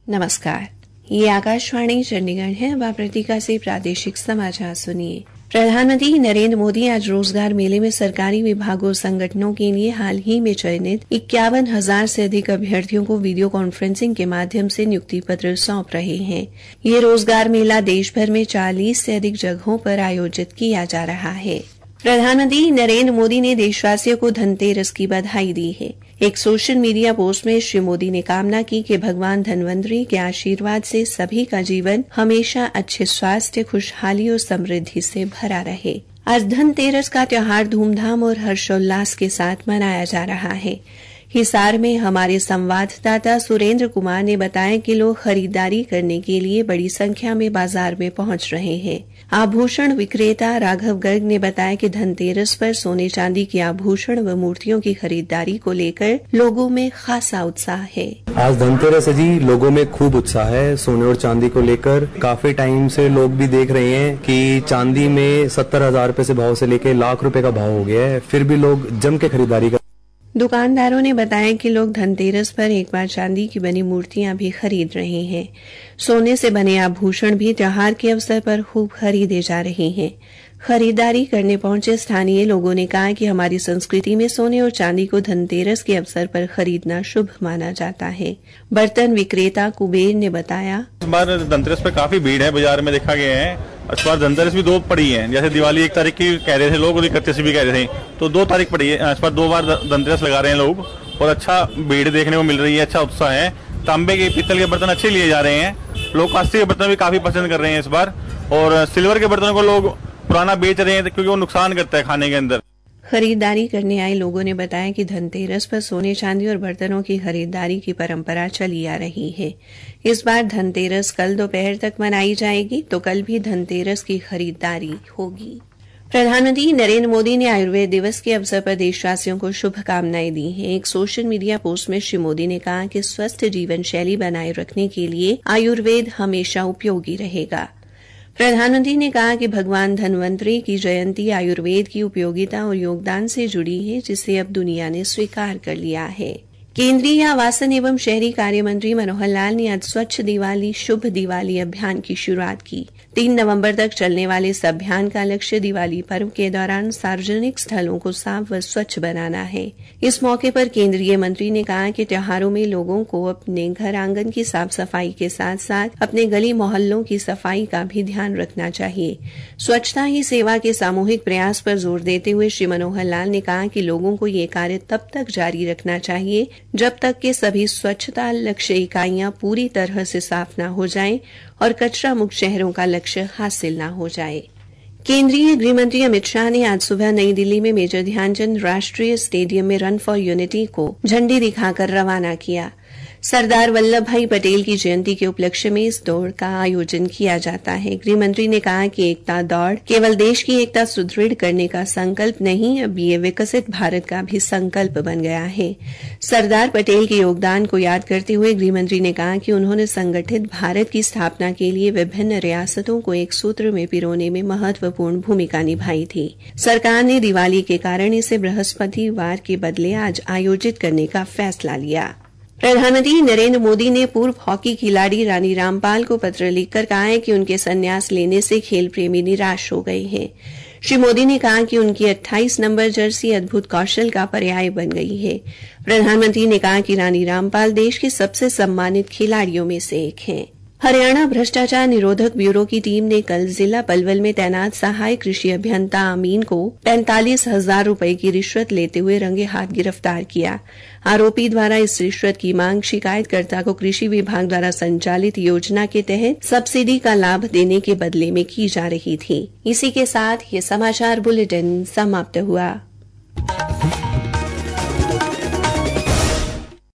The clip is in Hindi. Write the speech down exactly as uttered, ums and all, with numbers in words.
नमस्कार, ये आकाशवाणी चंडीगढ़ है। अब आप प्रतिका से प्रादेशिक समाचार सुनिए। प्रधानमंत्री नरेंद्र मोदी आज रोजगार मेले में सरकारी विभागों और संगठनों के लिए हाल ही में चयनित इक्यावन हजार से अधिक अभ्यर्थियों को वीडियो कॉन्फ्रेंसिंग के माध्यम से नियुक्ति पत्र सौंप रहे हैं। ये रोजगार मेला देश भर में चालीस से अधिक जगहों पर आयोजित किया जा रहा है। प्रधानमंत्री नरेंद्र मोदी ने देशवासियों को धनतेरस की बधाई दी है। एक सोशल मीडिया पोस्ट में श्री मोदी ने कामना की कि भगवान धन्वंतरी के आशीर्वाद से सभी का जीवन हमेशा अच्छे स्वास्थ्य, खुशहाली और समृद्धि से भरा रहे। आज धनतेरस का त्योहार धूमधाम और हर्षोल्लास के साथ मनाया जा रहा है। हिसार में हमारे संवाददाता सुरेंद्र कुमार ने बताया कि लोग खरीदारी करने के लिए बड़ी संख्या में बाजार में पहुंच रहे हैं। आभूषण विक्रेता राघव गर्ग ने बताया कि धनतेरस पर सोने चांदी के आभूषण व मूर्तियों की खरीदारी को लेकर लोगों में खासा उत्साह है। आज धनतेरस है जी, लोगों में खूब उत्साह है सोने और चांदी को लेकर। काफी टाइम से लोग भी देख रहे हैं कि चांदी में सत्तर हजार रूपये से भाव से लेकर लाख रुपए का भाव हो गया है, फिर भी लोग जम के खरीदारी कर। दुकानदारों ने बताया कि लोग धनतेरस पर एक बार चांदी की बनी मूर्तियां भी खरीद रहे हैं। सोने से बने आभूषण भी त्योहार के अवसर पर खूब खरीदे जा रहे हैं। खरीदारी करने पहुंचे स्थानीय लोगों ने कहा कि हमारी संस्कृति में सोने और चांदी को धनतेरस के अवसर पर खरीदना शुभ माना जाता है। बर्तन विक्रेता कुबेर ने बताया, इस बार धनतेरस पर काफी भीड़ है, बाजार में देखा गया है। इस बार धनतेरस भी दो पड़ी है, जैसे दिवाली एक तारीख की कह रहे थे लोग और इकतीस भी कह रहे थे, तो दो तारीख पड़ी है। इस बार दो बार धनतेरस लगा रहे हैं लोग और अच्छा भीड़ देखने को मिल रही है, अच्छा उत्साह है। तांबे के, पीतल के बर्तन अच्छे लिए जा रहे हैं, लोग कांसे के बर्तन भी काफी पसंद कर रहे हैं इस बार, और सिल्वर के बर्तनों को लोग पुराना बेच रहे हैं क्योंकि वो नुकसान करता है खाने के अंदर। खरीदारी करने आए लोगों ने बताया कि धनतेरस पर सोने चांदी और बर्तनों की खरीदारी की परंपरा चली आ रही है। इस बार धनतेरस कल दोपहर तक मनाई जाएगी, तो कल भी धनतेरस की खरीदारी होगी। प्रधानमंत्री नरेंद्र मोदी ने आयुर्वेद दिवस के अवसर पर देशवासियों को शुभकामनाएं दी हैं। एक सोशल मीडिया पोस्ट में श्री मोदी ने कहा कि स्वस्थ जीवन शैली बनाए रखने के लिए आयुर्वेद हमेशा उपयोगी रहेगा। प्रधानमंत्री ने कहा कि भगवान धन्वंतरी की जयंती आयुर्वेद की उपयोगिता और योगदान से जुड़ी है, जिसे अब दुनिया ने स्वीकार कर लिया है। केंद्रीय आवासन एवं शहरी कार्य मंत्री मनोहर लाल ने आज स्वच्छ दिवाली शुभ दिवाली अभियान की शुरुआत की। तीन नवंबर तक चलने वाले इस अभियान का लक्ष्य दिवाली पर्व के दौरान सार्वजनिक स्थलों को साफ व स्वच्छ बनाना है। इस मौके पर केंद्रीय मंत्री ने कहा कि त्योहारों में लोगों को अपने घर आंगन की साफ सफाई के साथ साथ अपने गली मोहल्लों की सफाई का भी ध्यान रखना चाहिए। स्वच्छता ही सेवा के सामूहिक प्रयास पर जोर देते हुए श्री मनोहर लाल ने कहा कि लोगों को ये कार्य तब तक जारी रखना चाहिए जब तक कि सभी स्वच्छता लक्ष्य इकाइयां पूरी तरह से साफ न हो जाएं और कचरा मुक्त शहरों का लक्ष्य हासिल न हो जाए। केंद्रीय गृह मंत्री अमित शाह ने आज सुबह नई दिल्ली में मेजर ध्यानचंद राष्ट्रीय स्टेडियम में रन फॉर यूनिटी को झंडी दिखाकर रवाना किया। सरदार वल्लभ भाई पटेल की जयंती के उपलक्ष्य में इस दौड़ का आयोजन किया जाता है। गृह मंत्री ने कहा कि एकता दौड़ केवल देश की एकता सुदृढ़ करने का संकल्प नहीं, अब ये विकसित भारत का भी संकल्प बन गया है। सरदार पटेल के योगदान को याद करते हुए गृह मंत्री ने कहा कि उन्होंने संगठित भारत की स्थापना के लिए विभिन्न रियासतों को एक सूत्र में पिरोने में महत्वपूर्ण भूमिका निभाई थी। सरकार ने दिवाली के कारण इसे बृहस्पतिवार के बदले आज आयोजित करने का फैसला लिया। प्रधानमंत्री नरेंद्र मोदी ने पूर्व हॉकी खिलाड़ी रानी रामपाल को पत्र लिखकर कहा है कि उनके संन्यास लेने से खेल प्रेमी निराश हो गए हैं। श्री मोदी ने कहा कि उनकी अट्ठाईस नंबर जर्सी अद्भुत कौशल का पर्याय बन गई है। प्रधानमंत्री ने कहा कि रानी रामपाल देश की सबसे सम्मानित खिलाड़ियों में से एक हैं। हरियाणा भ्रष्टाचार निरोधक ब्यूरो की टीम ने कल जिला पलवल में तैनात सहायक कृषि अभियंता अमीन को पैंतालीस हजार रूपये की रिश्वत लेते हुए रंगे हाथ गिरफ्तार किया। आरोपी द्वारा इस रिश्वत की मांग शिकायतकर्ता को कृषि विभाग द्वारा संचालित योजना के तहत सब्सिडी का लाभ देने के बदले में की जा रही थी। इसी के साथ ये समाचार बुलेटिन समाप्त हुआ।